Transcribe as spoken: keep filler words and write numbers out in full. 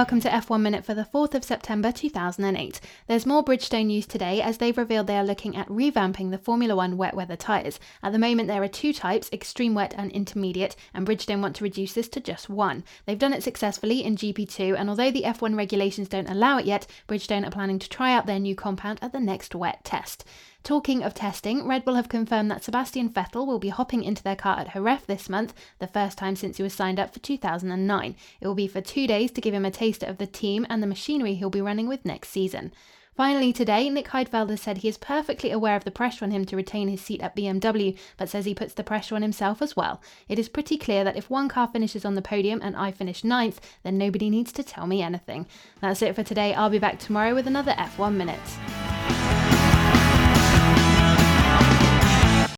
welcome to F one Minute for the fourth of September two thousand eight. There's more Bridgestone news today as they've revealed they are looking at revamping the Formula One wet weather tyres. At the moment there are two types, extreme wet and intermediate, and Bridgestone want to reduce this to just one. They've done it successfully in G P two, and although the F one regulations don't allow it yet, Bridgestone are planning to try out their new compound at the next wet test. Talking of testing, Red Bull have confirmed that Sebastian Vettel will be hopping into their car at Jerez this month, the first time since he was signed up for two thousand nine. It will be for two days to give him a taster of the team and the machinery he'll be running with next season. Finally today, Nick Heidfeld has said he is perfectly aware of the pressure on him to retain his seat at B M W, but says he puts the pressure on himself as well. It is pretty clear that if one car finishes on the podium and I finish ninth, then nobody needs to tell me anything. That's it for today. I'll be back tomorrow with another F one Minute.